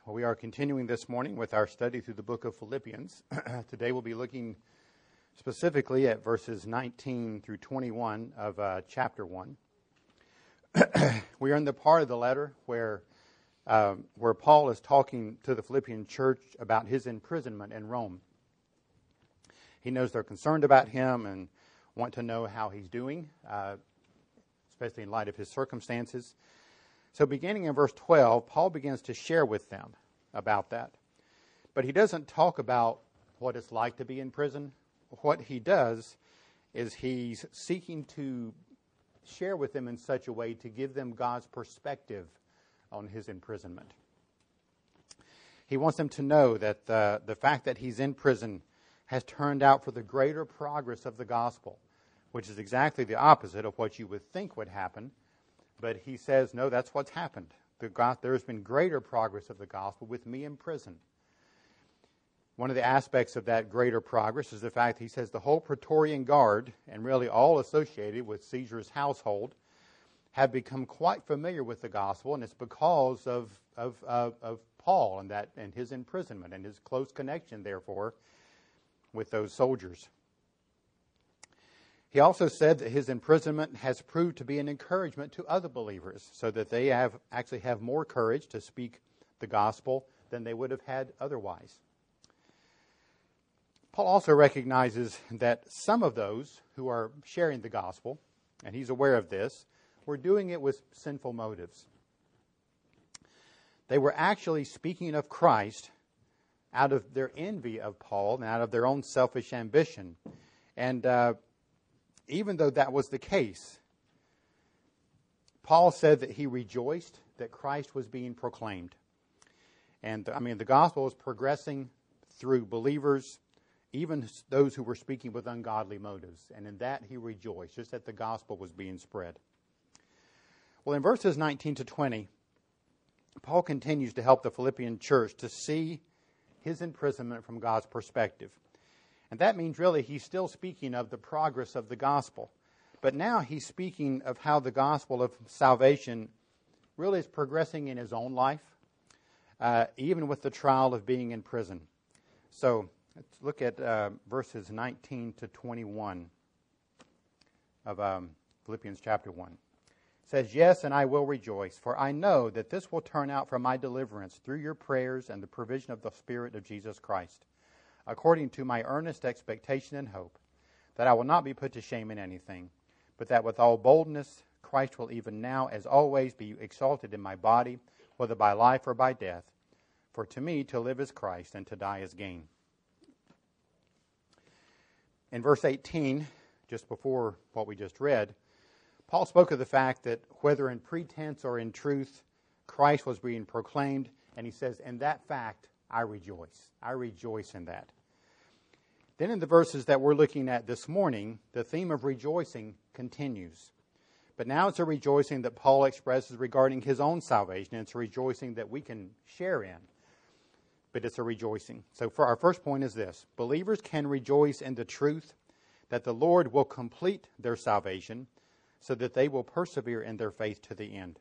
We are continuing this morning with our study through the book of Philippians. Today we'll be looking specifically at verses 19 through 21 of chapter 1. We are in the part of the letter where Paul is talking to the Philippian church about his imprisonment in Rome. He knows they're concerned about him and want to know how he's doing, especially in light of his circumstances. So beginning in verse 12, Paul begins to share with them about that. But he doesn't talk about what it's like to be in prison. What he does is he's seeking to share with them in such a way to give them God's perspective on his imprisonment. He wants them to know that the fact that he's in prison has turned out for the greater progress of the gospel, which is exactly the opposite of what you would think would happen. But he says, no, that's what's happened. There's been greater progress of the gospel with me in prison. One of the aspects of that greater progress is the fact he says the whole Praetorian Guard, and really all associated with Caesar's household, have become quite familiar with the gospel, and it's because of Paul and his imprisonment and his close connection, therefore, with those soldiers. He also said that his imprisonment has proved to be an encouragement to other believers so that they actually have more courage to speak the gospel than they would have had otherwise. Paul also recognizes that some of those who are sharing the gospel, and he's aware of this, were doing it with sinful motives. They were actually speaking of Christ out of their envy of Paul and out of their own selfish ambition. And even though that was the case, Paul said that he rejoiced that Christ was being proclaimed. And the gospel was progressing through believers, even those who were speaking with ungodly motives. And in that he rejoiced, just that the gospel was being spread. Well, in verses 19 to 20, Paul continues to help the Philippian church to see his imprisonment from God's perspective. And that means really he's still speaking of the progress of the gospel. But now he's speaking of how the gospel of salvation really is progressing in his own life, even with the trial of being in prison. So let's look at verses 19 to 21 of Philippians chapter 1. It says, "Yes, and I will rejoice, for I know that this will turn out for my deliverance through your prayers and the provision of the Spirit of Jesus Christ, according to my earnest expectation and hope, that I will not be put to shame in anything, but that with all boldness Christ will even now, as always, be exalted in my body, whether by life or by death. For to me to live is Christ, and to die is gain." In verse 18, just before what we just read, Paul spoke of the fact that whether in pretense or in truth, Christ was being proclaimed, and he says, "In that fact, I rejoice. I rejoice in that." Then in the verses that we're looking at this morning, the theme of rejoicing continues. But now it's a rejoicing that Paul expresses regarding his own salvation. It's a rejoicing that we can share in. But it's a rejoicing. So for our first point is this: believers can rejoice in the truth that the Lord will complete their salvation so that they will persevere in their faith to the end.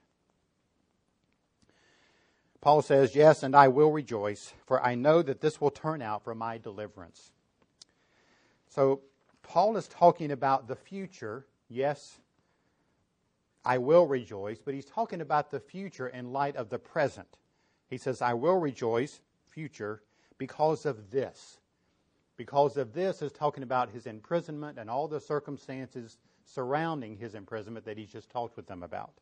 Paul says, "Yes, and I will rejoice, for I know that this will turn out for my deliverance." So Paul is talking about the future. Yes, I will rejoice, but he's talking about the future in light of the present. He says, "I will rejoice," future, "because of this." Because of this is talking about his imprisonment and all the circumstances surrounding his imprisonment that he's just talked with them about.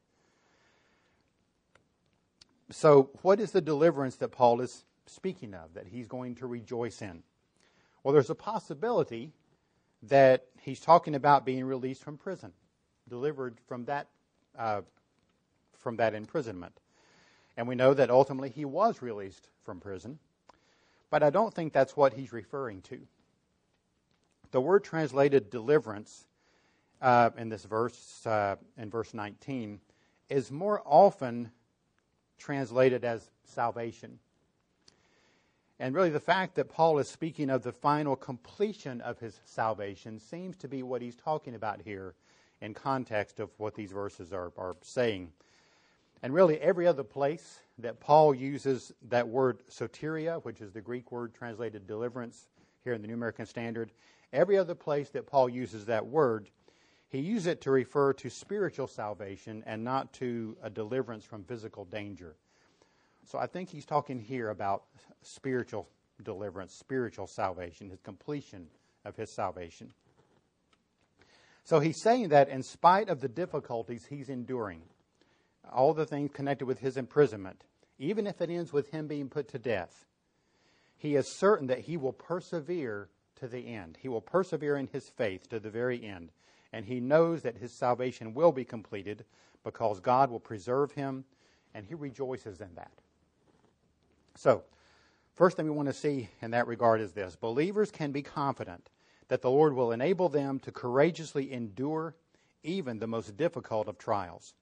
So what is the deliverance that Paul is speaking of, that he's going to rejoice in? Well, there's a possibility that he's talking about being released from prison, delivered from that imprisonment. And we know that ultimately he was released from prison. But I don't think that's what he's referring to. The word translated deliverance in this verse, in verse 19, is more often translated as salvation. And really the fact that Paul is speaking of the final completion of his salvation seems to be what he's talking about here in context of what these verses are saying. And really every other place that Paul uses that word soteria, which is the Greek word translated deliverance here in the New American Standard, every other place that Paul uses that word, he uses it to refer to spiritual salvation and not to a deliverance from physical danger. So I think he's talking here about spiritual deliverance, spiritual salvation, his completion of his salvation. So he's saying that in spite of the difficulties he's enduring, all the things connected with his imprisonment, even if it ends with him being put to death, he is certain that he will persevere to the end. He will persevere in his faith to the very end. And he knows that his salvation will be completed because God will preserve him, and he rejoices in that. So, first thing we want to see in that regard is this. Believers can be confident that the Lord will enable them to courageously endure even the most difficult of trials.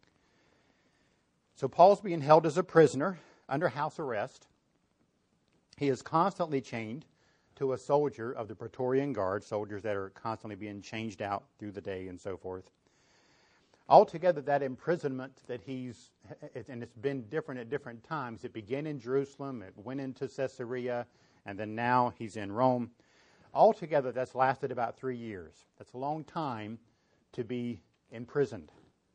So Paul's being held as a prisoner under house arrest. He is constantly chained to a soldier of the Praetorian Guard, soldiers that are constantly being changed out through the day and so forth. Altogether, that imprisonment that and it's been different at different times. It began in Jerusalem, it went into Caesarea, and then now he's in Rome. Altogether, that's lasted about 3 years. That's a long time to be imprisoned.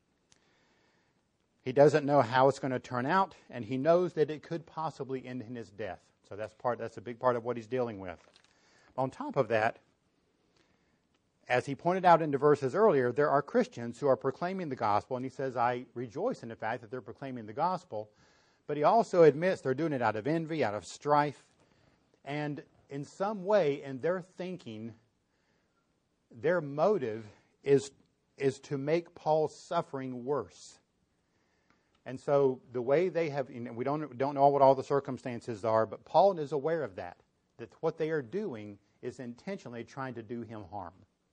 He doesn't know how it's going to turn out, and he knows that it could possibly end in his death. So that's a big part of what he's dealing with. On top of that, as he pointed out in the verses earlier, there are Christians who are proclaiming the gospel, and he says, I rejoice in the fact that they're proclaiming the gospel, but he also admits they're doing it out of envy, out of strife, and in some way, in their thinking, their motive is to make Paul's suffering worse. And so the way they have, we don't know what all the circumstances are, but Paul is aware of that what they are doing is intentionally trying to do him harm.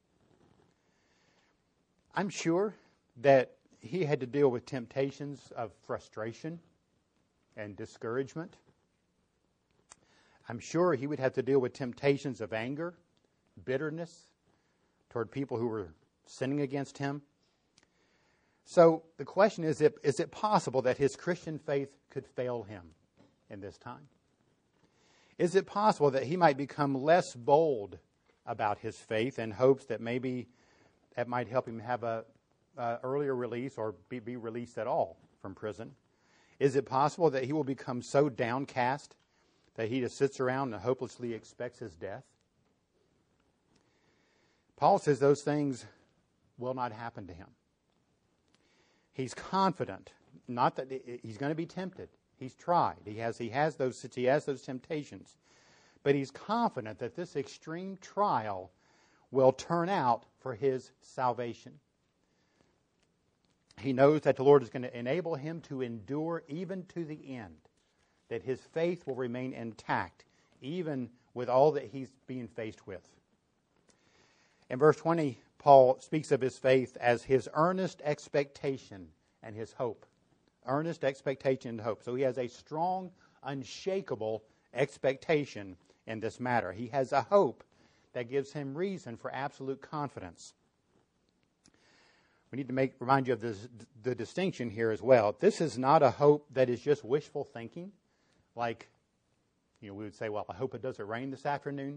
I'm sure that he had to deal with temptations of frustration and discouragement. I'm sure he would have to deal with temptations of anger, bitterness toward people who were sinning against him. So the question is it possible that his Christian faith could fail him in this time? Is it possible that he might become less bold about his faith in hopes that maybe that might help him have a earlier release or be released at all from prison? Is it possible that he will become so downcast that he just sits around and hopelessly expects his death? Paul says those things will not happen to him. He's confident, not that he's going to be tempted. He's tried. He has those temptations. But he's confident that this extreme trial will turn out for his salvation. He knows that the Lord is going to enable him to endure even to the end, that his faith will remain intact even with all that he's being faced with. In verse 20, Paul speaks of his faith as his earnest expectation and his hope. Earnest expectation and hope. So he has a strong, unshakable expectation in this matter. He has a hope that gives him reason for absolute confidence. We need to remind you of the distinction here as well. This is not a hope that is just wishful thinking. Like, we would say, well, I hope it doesn't rain this afternoon.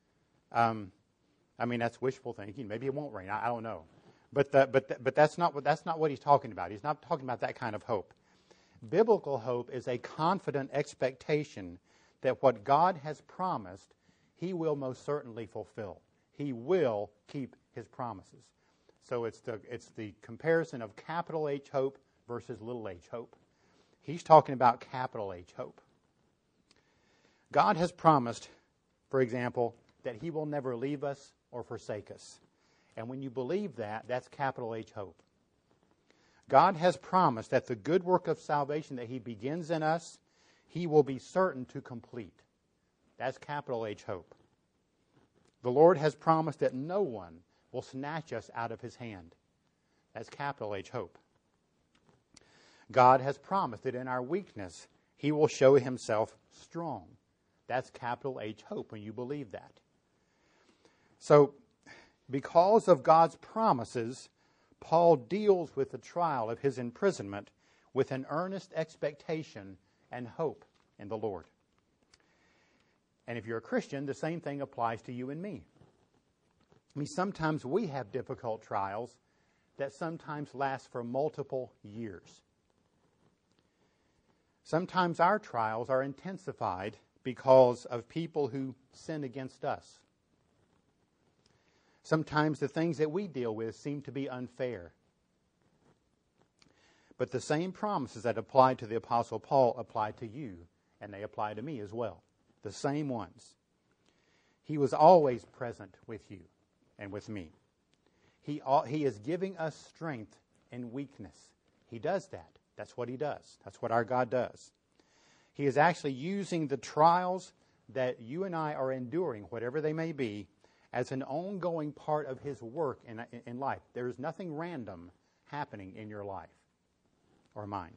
That's wishful thinking. Maybe it won't rain. I don't know. But that's not what he's talking about. He's not talking about that kind of hope. Biblical hope is a confident expectation that what God has promised, he will most certainly fulfill. He will keep his promises. So it's the comparison of capital H hope versus little h hope. He's talking about capital H hope. God has promised, for example, that he will never leave us or forsake us. And when you believe that, that's capital H hope. God has promised that the good work of salvation that he begins in us, he will be certain to complete. That's capital H hope. The Lord has promised that no one will snatch us out of his hand. That's capital H hope. God has promised that in our weakness, he will show himself strong. That's capital H hope when you believe that. So, because of God's promises, Paul deals with the trial of his imprisonment with an earnest expectation and hope in the Lord. And if you're a Christian, the same thing applies to you and me. I mean, sometimes we have difficult trials that sometimes last for multiple years. Sometimes our trials are intensified because of people who sin against us. Sometimes the things that we deal with seem to be unfair. But the same promises that apply to the Apostle Paul apply to you, and they apply to me as well. The same ones. He was always present with you and with me. He is giving us strength in weakness. He does that. That's what He does. That's what our God does. He is actually using the trials that you and I are enduring, whatever they may be, as an ongoing part of His work in life. There is nothing random happening in your life or mine.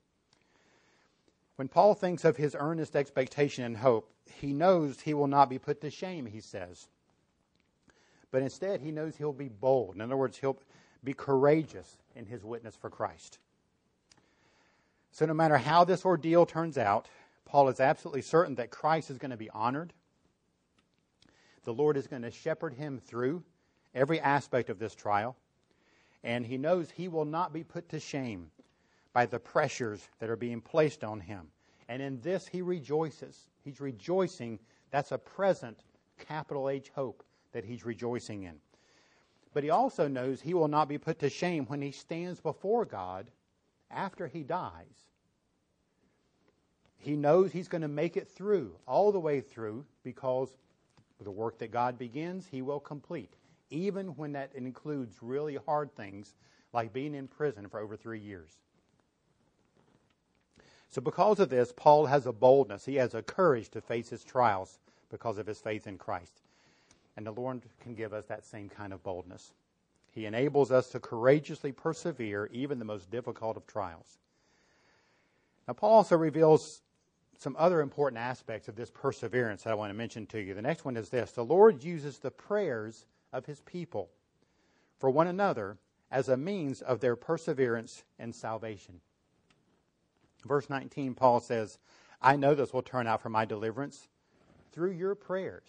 When Paul thinks of his earnest expectation and hope, he knows he will not be put to shame, he says. But instead, he knows he'll be bold. In other words, he'll be courageous in his witness for Christ. So no matter how this ordeal turns out, Paul is absolutely certain that Christ is going to be honored. The Lord is going to shepherd him through every aspect of this trial. And he knows he will not be put to shame by the pressures that are being placed on him. And in this he rejoices. He's rejoicing. That's a present, capital H hope that he's rejoicing in. But he also knows he will not be put to shame when he stands before God after he dies. He knows he's going to make it through, all the way through, because the work that God begins, He will complete. Even when that includes really hard things, like being in prison for over 3 years. So because of this, Paul has a boldness. He has a courage to face his trials because of his faith in Christ. And the Lord can give us that same kind of boldness. He enables us to courageously persevere even the most difficult of trials. Now, Paul also reveals some other important aspects of this perseverance that I want to mention to you. The next one is this. The Lord uses the prayers of His people for one another as a means of their perseverance and salvation. Verse 19, Paul says, I know this will turn out for my deliverance through your prayers.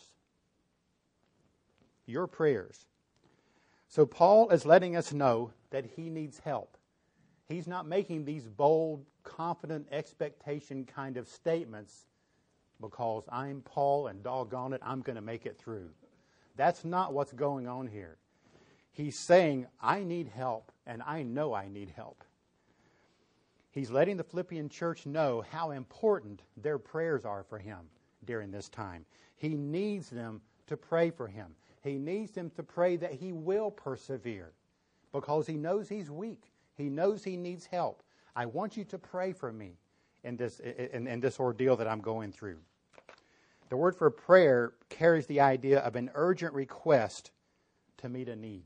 Your prayers. So Paul is letting us know that he needs help. He's not making these bold, confident expectation kind of statements because I'm Paul and doggone it, I'm going to make it through. That's not what's going on here. He's saying, I need help, and I know I need help. He's letting the Philippian church know how important their prayers are for him during this time. He needs them to pray for him. He needs them to pray that he will persevere because he knows he's weak. He knows he needs help. I want you to pray for me in this ordeal that I'm going through. The word for prayer carries the idea of an urgent request to meet a need.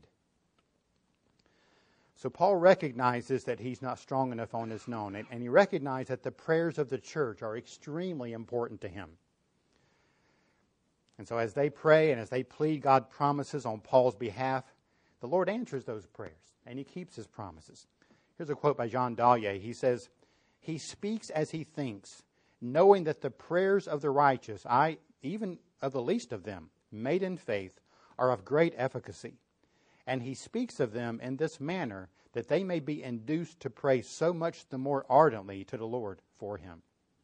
So Paul recognizes that he's not strong enough on his own, and he recognizes that the prayers of the church are extremely important to him. And so as they pray and as they plead God's promises on Paul's behalf, the Lord answers those prayers, and He keeps His promises. Here's a quote by John Dallier. He says, He speaks as he thinks, knowing that the prayers of the righteous, even of the least of them, made in faith, are of great efficacy. And he speaks of them in this manner, that they may be induced to pray so much the more ardently to the Lord for him.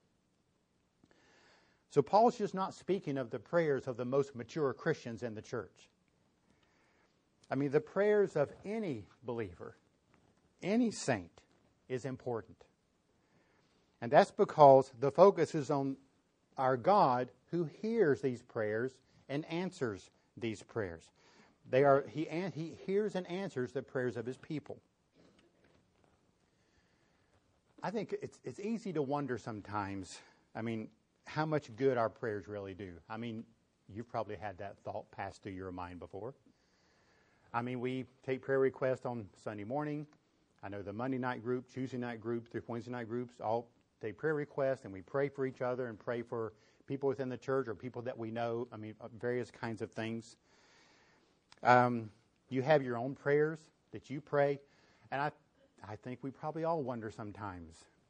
So Paul's just not speaking of the prayers of the most mature Christians in the church. I mean, the prayers of any believer, any saint, is important. And that's because the focus is on our God who hears these prayers and answers these prayers. He hears and answers the prayers of His people. I think it's easy to wonder sometimes, how much good our prayers really do. You've probably had that thought pass through your mind before. We take prayer requests on Sunday morning. I know the Monday night group, Tuesday night group, through Wednesday night groups, all take prayer requests, and we pray for each other and pray for people within the church or people that we know, various kinds of things. You have your own prayers that you pray, and I think we probably all wonder sometimes,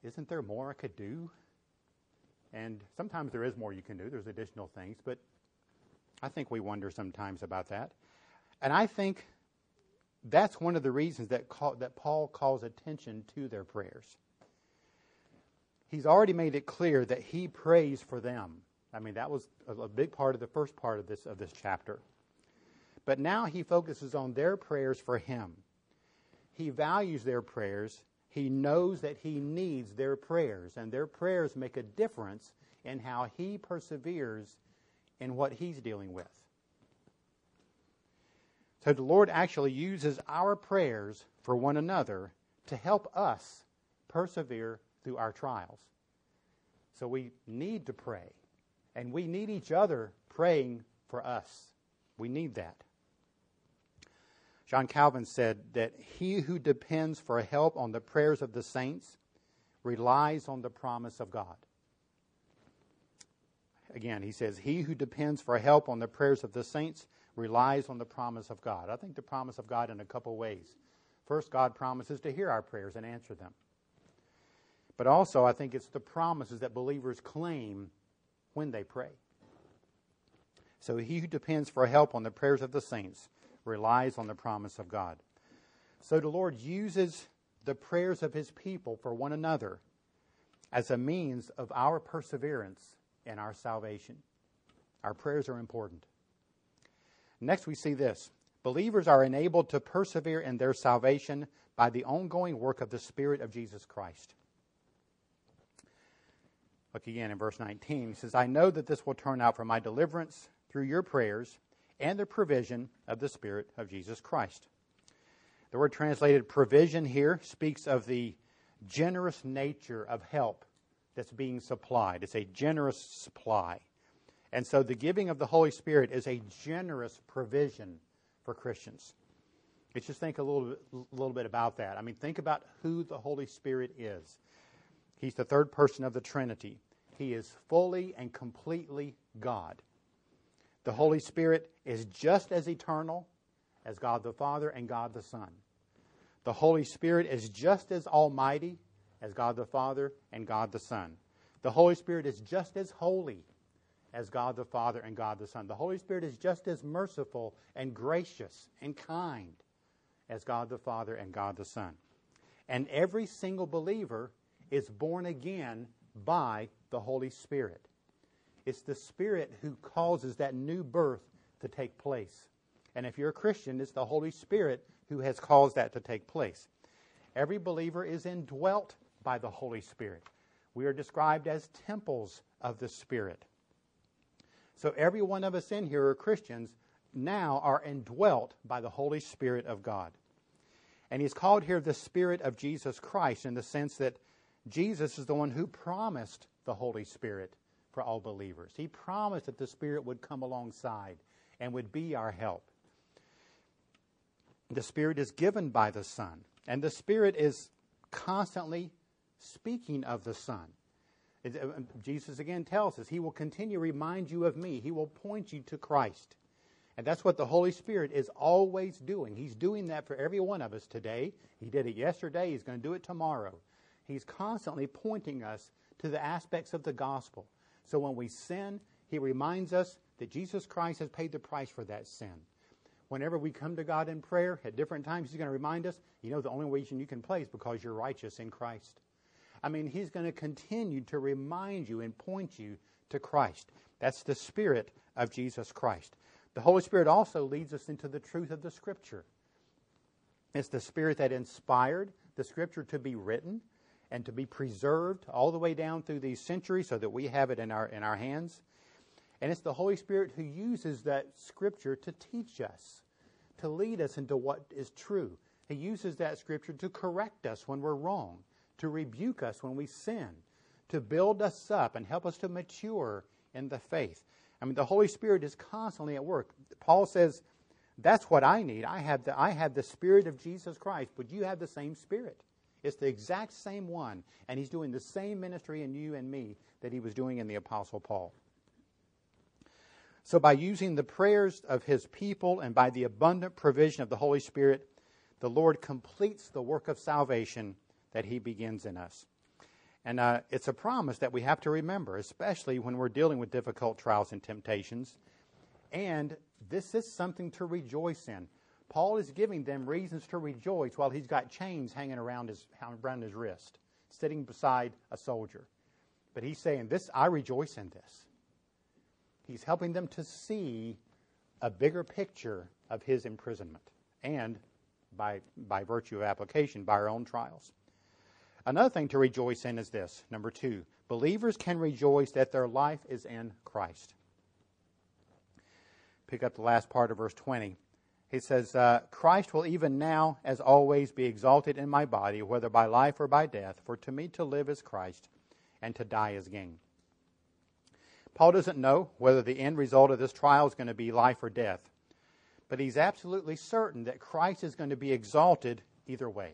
isn't there more I could do? And sometimes there is more you can do. There's additional things, but I think we wonder sometimes about that. And I think that's one of the reasons that Paul calls attention to their prayers. He's already made it clear that he prays for them. I mean, that was a big part of the first part of this chapter. But now he focuses on their prayers for him. He values their prayers. He knows that he needs their prayers, and their prayers make a difference in how he perseveres in what he's dealing with. So the Lord actually uses our prayers for one another to help us persevere through our trials. So we need to pray, and we need each other praying for us. We need that. John Calvin said that he who depends for help on the prayers of the saints relies on the promise of God. Again, he says, he who depends for help on the prayers of the saints relies on the promise of God. I think the promise of God in a couple ways. First, God promises to hear our prayers and answer them. But also, I think it's the promises that believers claim when they pray. So he who depends for help on the prayers of the saints relies on the promise of God. So the Lord uses the prayers of his people for one another as a means of our perseverance in our salvation. Our prayers are important. Next we see this. Believers are enabled to persevere in their salvation by the ongoing work of the Spirit of Jesus Christ. Look again in verse 19. He says, I know that this will turn out for my deliverance through your prayers and the provision of the Spirit of Jesus Christ. The word translated provision here speaks of the generous nature of help that's being supplied. It's a generous supply. And so the giving of the Holy Spirit is a generous provision for Christians. Let's just think a little bit about that. I mean, think about who the Holy Spirit is. He's the third person of the Trinity. He is fully and completely God. The Holy Spirit is just as eternal as God the Father and God the Son. The Holy Spirit is just as almighty as God the Father and God the Son. The Holy Spirit is just as holy as God the Father and God the Son. The Holy Spirit is just as merciful and gracious and kind as God the Father and God the Son. And every single believer is born again by the Holy Spirit. It's the Spirit who causes that new birth to take place. And if you're a Christian, it's the Holy Spirit who has caused that to take place. Every believer is indwelt by the Holy Spirit. We are described as temples of the Spirit. So every one of us in here are Christians now are indwelt by the Holy Spirit of God. And he's called here the Spirit of Jesus Christ in the sense that Jesus is the one who promised the Holy Spirit for all believers. He promised that the Spirit would come alongside and would be our help. The Spirit is given by the Son, and the Spirit is constantly speaking of the Son. Jesus again tells us, He will continue to remind you of me. He will point you to Christ. And that's what the Holy Spirit is always doing. He's doing that for every one of us today. He did it yesterday. He's going to do it tomorrow. He's constantly pointing us to the aspects of the gospel. So when we sin, He reminds us that Jesus Christ has paid the price for that sin. Whenever we come to God in prayer, at different times, He's going to remind us, the only reason you can pray is because you're righteous in Christ. I mean, He's going to continue to remind you and point you to Christ. That's the Spirit of Jesus Christ. The Holy Spirit also leads us into the truth of the Scripture. It's the Spirit that inspired the Scripture to be written and to be preserved all the way down through these centuries so that we have it in our hands. And it's the Holy Spirit who uses that Scripture to teach us, to lead us into what is true. He uses that Scripture to correct us when we're wrong, to rebuke us when we sin, to build us up and help us to mature in the faith. I mean, the Holy Spirit is constantly at work. Paul says, that's what I need. I have the Spirit of Jesus Christ, but you have the same Spirit. It's the exact same one, and He's doing the same ministry in you and me that He was doing in the Apostle Paul. So by using the prayers of His people and by the abundant provision of the Holy Spirit, the Lord completes the work of salvation that He begins in us. And it's a promise that we have to remember, especially when we're dealing with difficult trials and temptations. And this is something to rejoice in. Paul is giving them reasons to rejoice while he's got chains hanging around his wrist, sitting beside a soldier. But he's saying, I rejoice in this. He's helping them to see a bigger picture of his imprisonment and, by virtue of application, by our own trials. Another thing to rejoice in is this. Number 2, believers can rejoice that their life is in Christ. Pick up the last part of verse 20. He says, Christ will even now, as always, be exalted in my body, whether by life or by death. For to me to live is Christ, and to die is gain. Paul doesn't know whether the end result of this trial is going to be life or death. But he's absolutely certain that Christ is going to be exalted either way.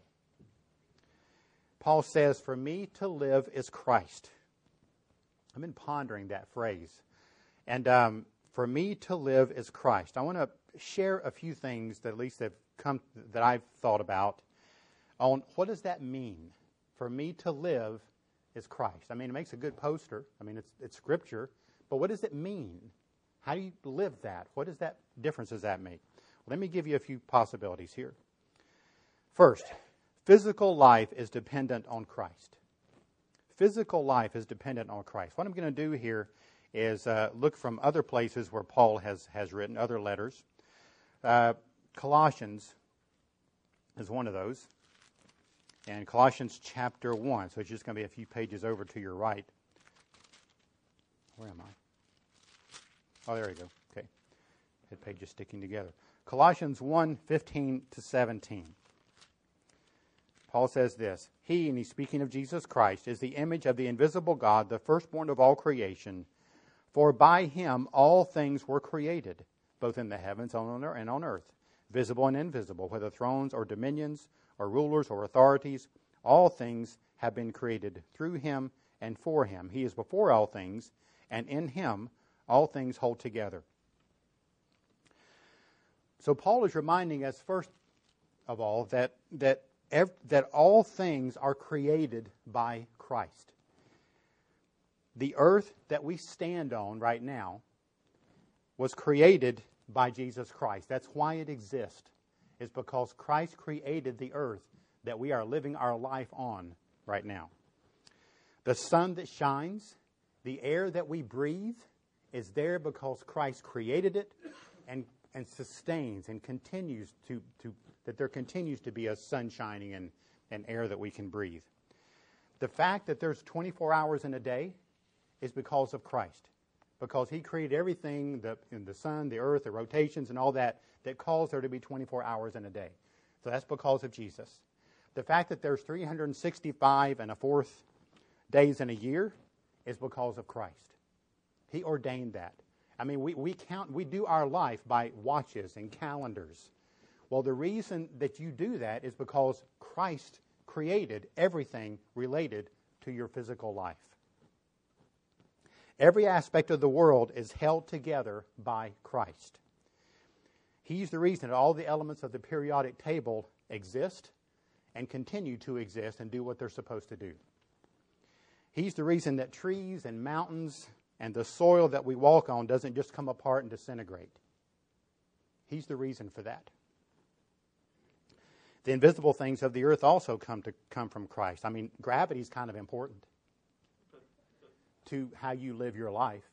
Paul says, for me to live is Christ. I've been pondering that phrase. And for me to live is Christ. I want to share a few things that at least that I've thought about on what does that mean? For me to live is Christ. I mean, it makes a good poster. I mean, it's Scripture. But what does it mean? How do you live that? What difference does that make? Well, let me give you a few possibilities here. First, physical life is dependent on Christ. Physical life is dependent on Christ. What I'm going to do here is look from other places where Paul has written, other letters. Colossians is one of those. And Colossians chapter 1. So it's just going to be a few pages over to your right. Where am I? Oh, there we go. Okay. That page is sticking together. Colossians 1:15-17. Paul says this, He, and he's speaking of Jesus Christ, is the image of the invisible God, the firstborn of all creation. For by him all things were created, both in the heavens and on earth, visible and invisible, whether thrones or dominions or rulers or authorities. All things have been created through him and for him. He is before all things, and in him all things hold together. So Paul is reminding us, first of all, that all things are created by Christ. The earth that we stand on right now was created by Jesus Christ. That's why it exists, is because Christ created the earth that we are living our life on right now. The sun that shines, the air that we breathe, is there because Christ created it and sustains and continues that there continues to be a sun shining and air that we can breathe. The fact that there's 24 hours in a day is because of Christ. Because he created everything, the sun, the earth, the rotations, and all that calls there to be 24 hours in a day. So that's because of Jesus. The fact that there's 365 and a fourth days in a year is because of Christ. He ordained that. I mean, we do our life by watches and calendars. Well, the reason that you do that is because Christ created everything related to your physical life. Every aspect of the world is held together by Christ. He's the reason that all the elements of the periodic table exist and continue to exist and do what they're supposed to do. He's the reason that trees and mountains and the soil that we walk on doesn't just come apart and disintegrate. He's the reason for that. The invisible things of the earth also come from Christ. I mean, gravity is kind of important to how you live your life.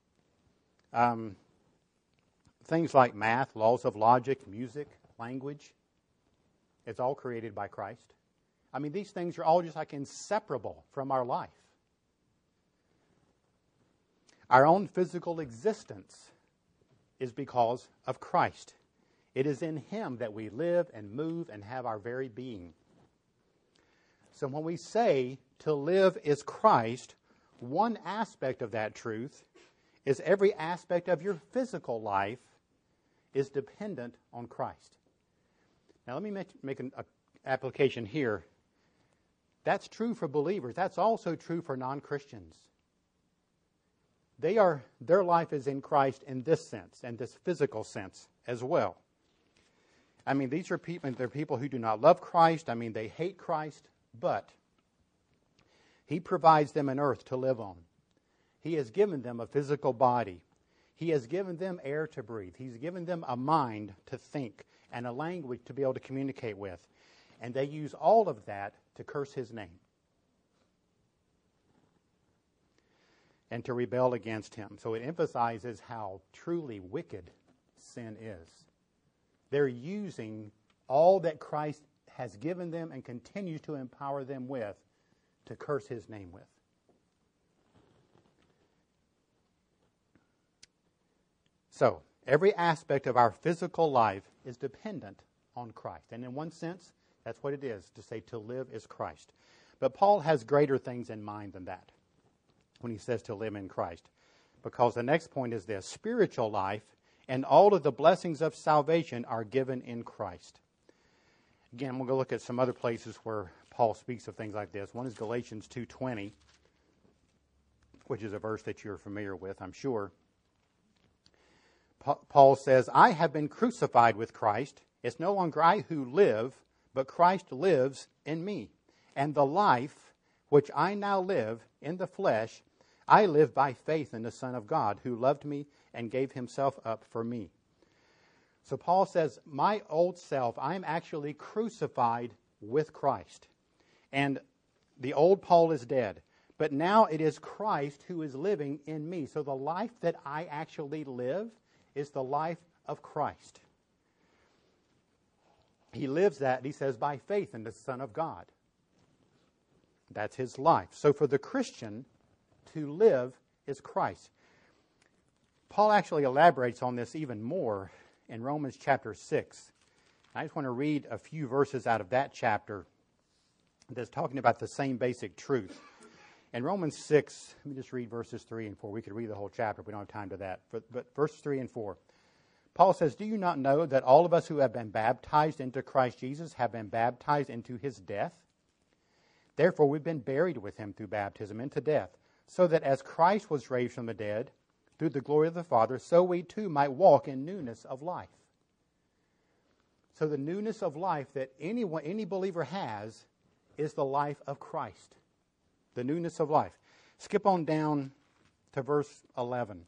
Things like math, laws of logic, music, language, it's all created by Christ. I mean, these things are all just like inseparable from our life. Our own physical existence is because of Christ. It is in him that we live and move and have our very being. So when we say to live is Christ, one aspect of that truth is every aspect of your physical life is dependent on Christ. Now let me make an application here. That's true for believers. That's also true for non-Christians. Their life is in Christ in this sense, and this physical sense as well. I mean, they're people who do not love Christ. I mean, they hate Christ, but He provides them an earth to live on. He has given them a physical body. He has given them air to breathe. He's given them a mind to think and a language to be able to communicate with. And they use all of that to curse His name and to rebel against Him. So it emphasizes how truly wicked sin is. They're using all that Christ has given them and continues to empower them with to curse His name with. So, every aspect of our physical life is dependent on Christ. And in one sense, that's what it is, to say to live is Christ. But Paul has greater things in mind than that when he says to live in Christ. Because the next point is this: spiritual life and all of the blessings of salvation are given in Christ. Again, we'll go look at some other places where Paul speaks of things like this. One is Galatians 2:20, which is a verse that you're familiar with, I'm sure. Paul says, I have been crucified with Christ. It's no longer I who live, but Christ lives in me. And the life which I now live in the flesh, I live by faith in the Son of God, who loved me and gave Himself up for me. So Paul says, my old self, I'm actually crucified with Christ. And the old Paul is dead. But now it is Christ who is living in me. So the life that I actually live is the life of Christ. He lives that, he says, by faith in the Son of God. That's his life. So for the Christian, to live is Christ. Paul actually elaborates on this even more in Romans chapter 6. I just want to read a few verses out of that chapter that's talking about the same basic truth. In Romans 6, let me just read verses 3 and 4. We could read the whole chapter, but we don't have time to that. But verses 3 and 4. Paul says, do you not know that all of us who have been baptized into Christ Jesus have been baptized into His death? Therefore we've been buried with Him through baptism into death, so that as Christ was raised from the dead through the glory of the Father, so we too might walk in newness of life. So the newness of life that any believer has is the life of Christ. The newness of life. Skip on down to verse 11.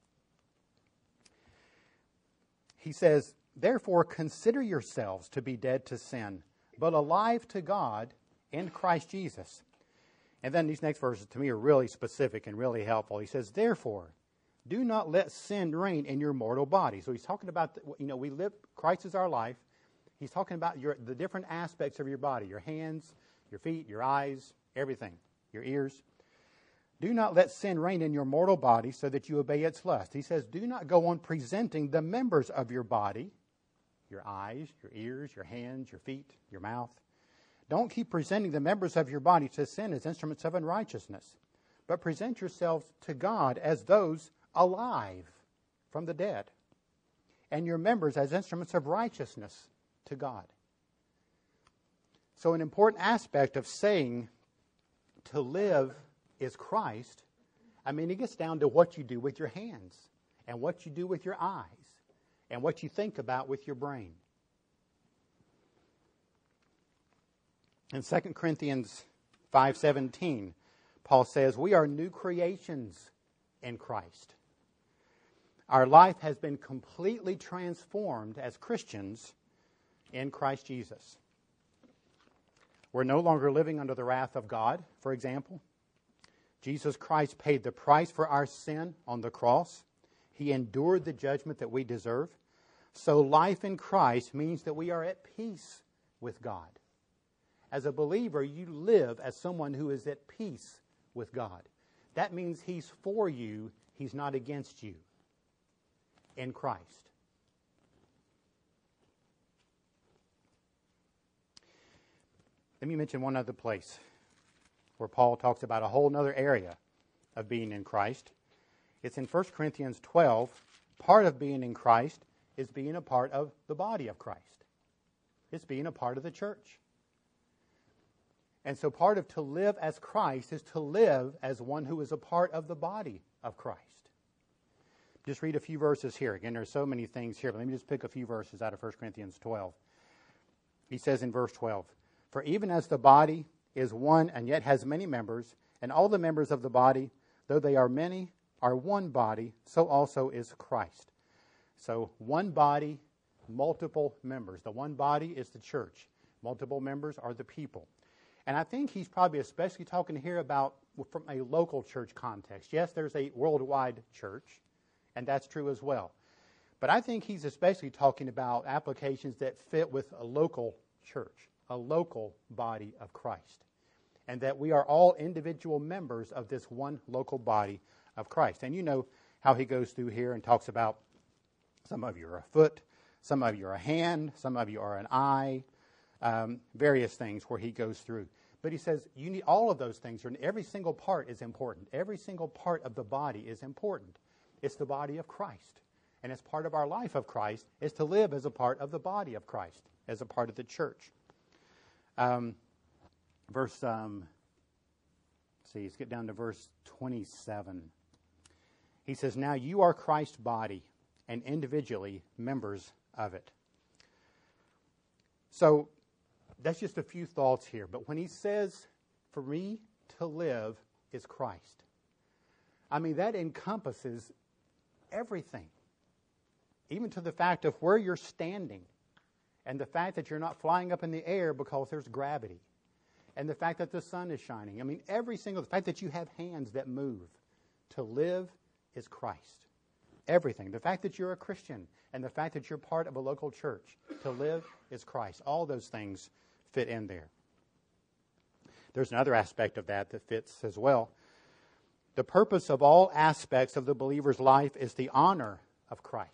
He says, therefore consider yourselves to be dead to sin, but alive to God in Christ Jesus. And then these next verses to me are really specific and really helpful. He says, therefore, do not let sin reign in your mortal body. So he's talking about, we live, Christ is our life. He's talking about the different aspects of your body, your hands, your feet, your eyes, everything, your ears. Do not let sin reign in your mortal body so that you obey its lust. He says, do not go on presenting the members of your body, your eyes, your ears, your hands, your feet, your mouth. Don't keep presenting the members of your body to sin as instruments of unrighteousness, but present yourselves to God as those alive from the dead, and your members as instruments of righteousness to God. So an important aspect of saying to live is Christ, it gets down to what you do with your hands and what you do with your eyes and what you think about with your brain. In 2 Corinthians 5:17, Paul says, we are new creations in Christ. Our life has been completely transformed as Christians in Christ Jesus. We're no longer living under the wrath of God, for example. Jesus Christ paid the price for our sin on the cross. He endured the judgment that we deserve. So life in Christ means that we are at peace with God. As a believer, you live as someone who is at peace with God. That means He's for you, He's not against you in Christ. Let me mention one other place where Paul talks about a whole other area of being in Christ. It's in 1 Corinthians 12. Part of being in Christ is being a part of the body of Christ. It's being a part of the church. And so part of to live as Christ is to live as one who is a part of the body of Christ. Just read a few verses here. Again, there's so many things here, but let me just pick a few verses out of 1 Corinthians 12. He says in verse 12, for even as the body is one and yet has many members, And all the members of the body, though they are many, are one body, so also is Christ. So one body, multiple members. The one body is the church. Multiple members are the people. And I think he's probably especially talking here about from a local church context. Yes, there's a worldwide church, and that's true as well. But I think he's especially talking about applications that fit with a local church, a local body of Christ, and that we are all individual members of this one local body of Christ. And you know how he goes through here and talks about some of you are a foot, some of you are a hand, some of you are an eye, various things where he goes through. But he says you need all of those things. Every single part is important. Every single part of the body is important. It's the body of Christ. And as part of our life of Christ is to live as a part of the body of Christ, as a part of the church. Let's get down to verse 27. He says, now you are Christ's body and individually members of it. So that's just a few thoughts here. But when he says, for me to live is Christ, I mean, that encompasses everything. Even to the fact of where you're standing and the fact that you're not flying up in the air because there's gravity and the fact that the sun is shining. I mean, the fact that you have hands that move. To live is Christ. Everything. The fact that you're a Christian and the fact that you're part of a local church. To live is Christ. All those things fit in there. There's another aspect of that fits as well. The purpose of all aspects of the believer's life is the honor of Christ.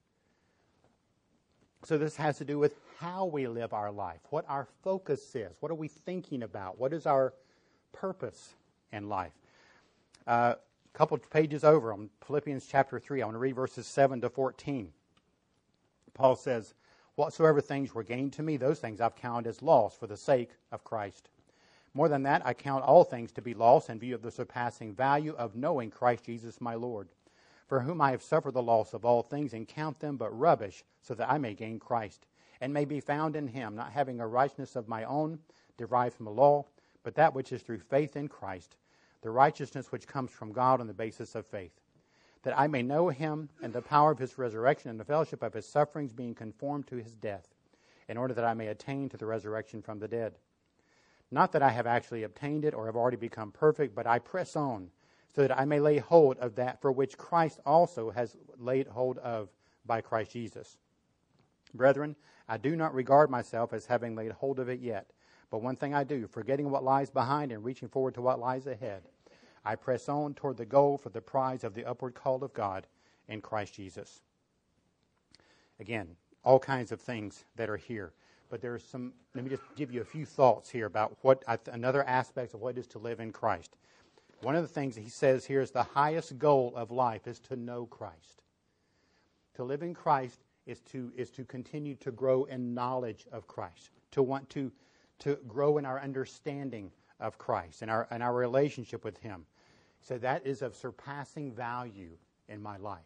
So this has to do with how we live our life, what our focus is, what are we thinking about, what is our purpose in life. A couple of pages over on Philippians chapter 3, I want to read verses 7 to 14. Paul says, whatsoever things were gained to me, those things I've counted as loss for the sake of Christ. More than that, I count all things to be lost in view of the surpassing value of knowing Christ Jesus my Lord, for whom I have suffered the loss of all things, and count them but rubbish, so that I may gain Christ, and may be found in him, not having a righteousness of my own, derived from the law, but that which is through faith in Christ, the righteousness which comes from God on the basis of faith, that I may know him and the power of his resurrection and the fellowship of his sufferings, being conformed to his death, in order that I may attain to the resurrection from the dead. Not that I have actually obtained it or have already become perfect, but I press on, so that I may lay hold of that for which Christ also has laid hold of by Christ Jesus. Brethren, I do not regard myself as having laid hold of it yet, but one thing I do, forgetting what lies behind and reaching forward to what lies ahead, I press on toward the goal for the prize of the upward call of God in Christ Jesus. Again, all kinds of things that are here. But there's some, let me just give you a few thoughts here about what another aspect of what it is to live in Christ. One of the things that he says here is the highest goal of life is to know Christ. To live in Christ is to continue to grow in knowledge of Christ, to want to grow in our understanding of Christ and our relationship with him. So that is of surpassing value in my life.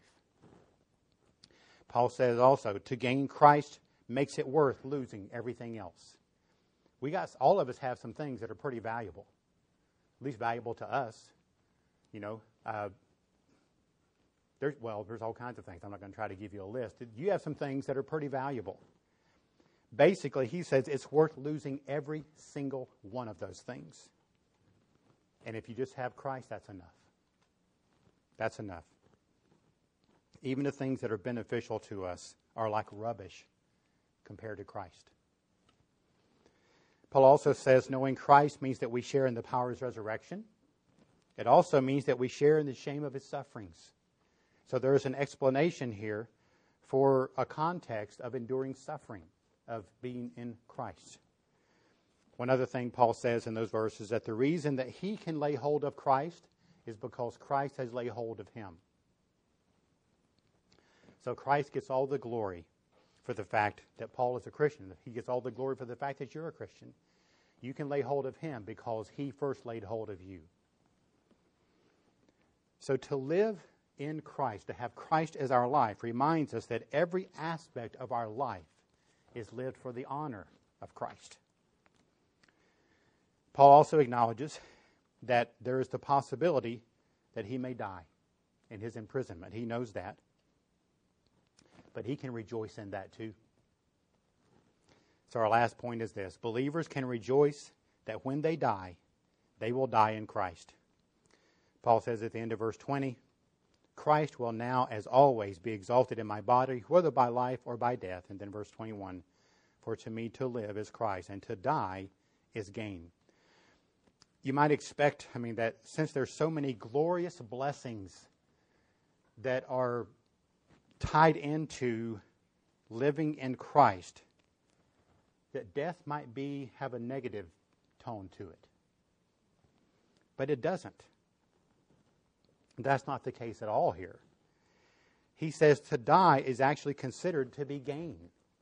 Paul says also, to gain Christ makes it worth losing everything else. All of us have some things that are pretty valuable, at least valuable to us. You know, there's all kinds of things. I'm not going to try to give you a list. You have some things that are pretty valuable. Basically, he says it's worth losing every single one of those things. And if you just have Christ, that's enough. That's enough. Even the things that are beneficial to us are like rubbish compared to Christ. Paul also says knowing Christ means that we share in the power of his resurrection. It also means that we share in the shame of his sufferings. So there is an explanation here for a context of enduring suffering, of being in Christ. One other thing Paul says in those verses is that the reason that he can lay hold of Christ is because Christ has laid hold of him. So Christ gets all the glory for the fact that Paul is a Christian. He gets all the glory for the fact that you're a Christian. You can lay hold of him because he first laid hold of you. So to live in Christ, to have Christ as our life, reminds us that every aspect of our life is lived for the honor of Christ. Paul also acknowledges that there is the possibility that he may die in his imprisonment. He knows that. But he can rejoice in that too. So our last point is this. Believers can rejoice that when they die, they will die in Christ. Paul says at the end of verse 20, Christ will now, as always, be exalted in my body, whether by life or by death. And then verse 21, for to me to live is Christ, and to die is gain. You might expect, that since there's so many glorious blessings that are tied into living in Christ, that death might have a negative tone to it. But it doesn't. That's not the case at all here. He says to die is actually considered to be gain.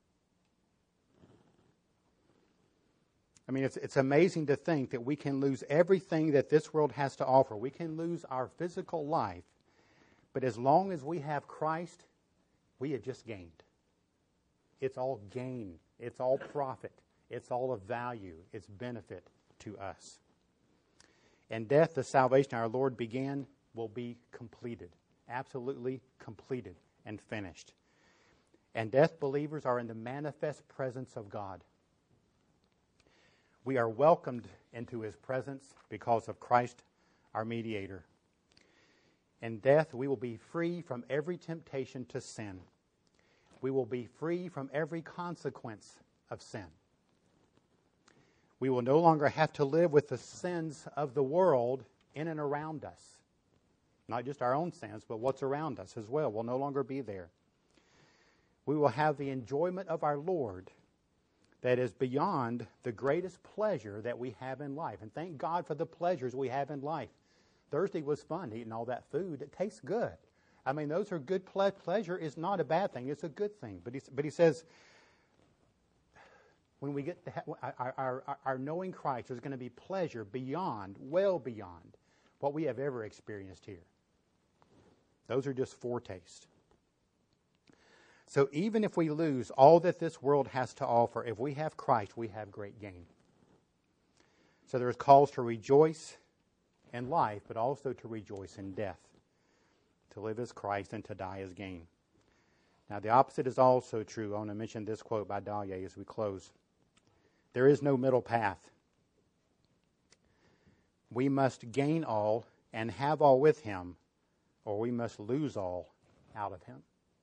It's amazing to think that we can lose everything that this world has to offer. We can lose our physical life, but as long as we have Christ, we have just gained. It's all gain. It's all profit. It's all of value. It's benefit to us. And death, the salvation our Lord began, will be completed. Absolutely completed and finished. And death believers are in the manifest presence of God. We are welcomed into His presence because of Christ, our mediator. In death, we will be free from every temptation to sin. We will be free from every consequence of sin. We will no longer have to live with the sins of the world in and around us. Not just our own sins, but what's around us as well will no longer be there. We will have the enjoyment of our Lord that is beyond the greatest pleasure that we have in life. And thank God for the pleasures we have in life. Thursday was fun, eating all that food. It tastes good. Those are good. Pleasure is not a bad thing. It's a good thing. But he says, when we get to our knowing Christ, there's going to be pleasure beyond, well beyond, what we have ever experienced here. Those are just foretastes. So even if we lose all that this world has to offer, if we have Christ, we have great gain. So there is cause to rejoice in life, but also to rejoice in death. To live as Christ and to die as gain. Now the opposite is also true. I want to mention this quote by Dallier as we close. There is no middle path. We must gain all and have all with Him, or we must lose all out of Him.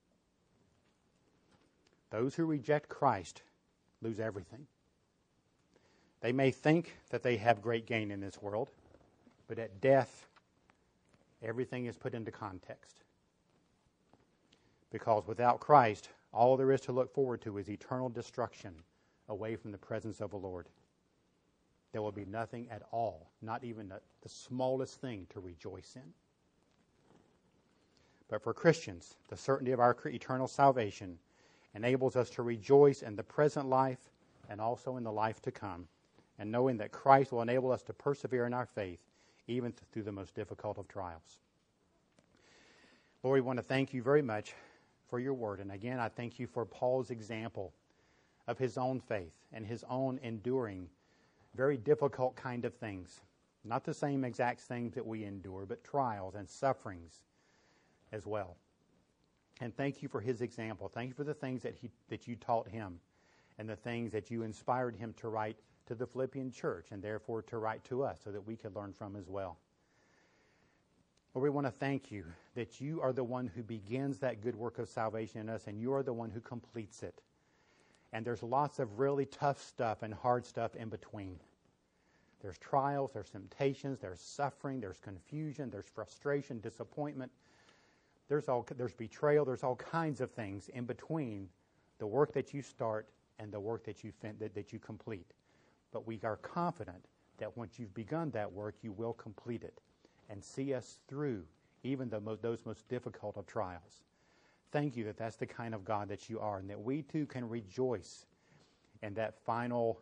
Those who reject Christ lose everything. They may think that they have great gain in this world, but at death, everything is put into context. Because without Christ, all there is to look forward to is eternal destruction away from the presence of the Lord. There will be nothing at all, not even the smallest thing to rejoice in. But for Christians, the certainty of our eternal salvation enables us to rejoice in the present life and also in the life to come, and knowing that Christ will enable us to persevere in our faith even through the most difficult of trials. Lord, we want to thank you very much for your word. And again, I thank you for Paul's example of his own faith and his own enduring very difficult kind of things. Not the same exact things that we endure, but trials and sufferings as well. And thank you for his example. Thank you for the things that you taught him and the things that you inspired him to write to the Philippian church and therefore to write to us so that we could learn from as well. Lord, we want to thank you that you are the one who begins that good work of salvation in us, and you are the one who completes it. And there's lots of really tough stuff and hard stuff in between. There's trials, there's temptations, there's suffering, there's confusion, there's frustration, disappointment. There's betrayal, there's all kinds of things in between the work that you start and the work that you complete. But we are confident that once you've begun that work, you will complete it and see us through even those most difficult of trials. Thank you that that's the kind of God that you are, and that we too can rejoice in that final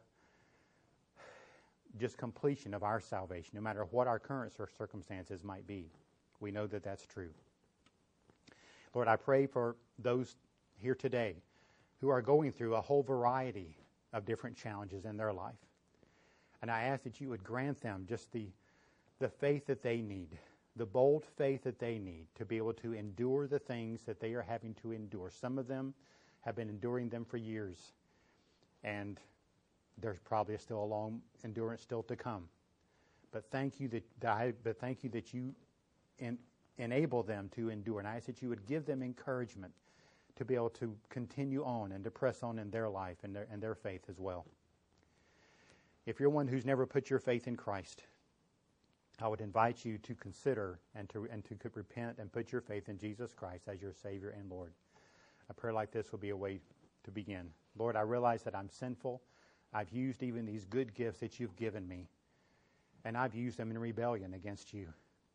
just completion of our salvation, no matter what our current circumstances might be. We know that that's true. Lord, I pray for those here today who are going through a whole variety of different challenges in their life. And I ask that you would grant them just the the faith that they need, the bold faith that they need to be able to endure the things that they are having to endure. Some of them have been enduring them for years, and there's probably still a long endurance still to come. But thank you that you enable them to endure, and I ask that you would give them encouragement to be able to continue on and to press on in their life and their faith as well. If you're one who's never put your faith in Christ, I would invite you to consider and to repent and put your faith in Jesus Christ as your Savior and Lord. A prayer like this will be a way to begin. Lord, I realize that I'm sinful. I've used even these good gifts that you've given me, and I've used them in rebellion against you.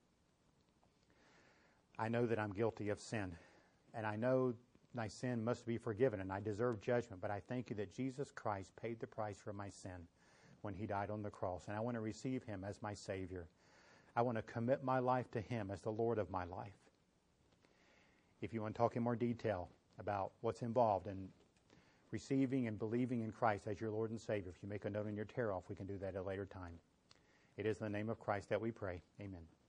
I know that I'm guilty of sin, and I know my sin must be forgiven, and I deserve judgment, but I thank you that Jesus Christ paid the price for my sin when he died on the cross, and I want to receive him as my Savior. I want to commit my life to him as the Lord of my life. If you want to talk in more detail about what's involved in receiving and believing in Christ as your Lord and Savior, if you make a note on your tear-off, we can do that at a later time. It is in the name of Christ that we pray. Amen.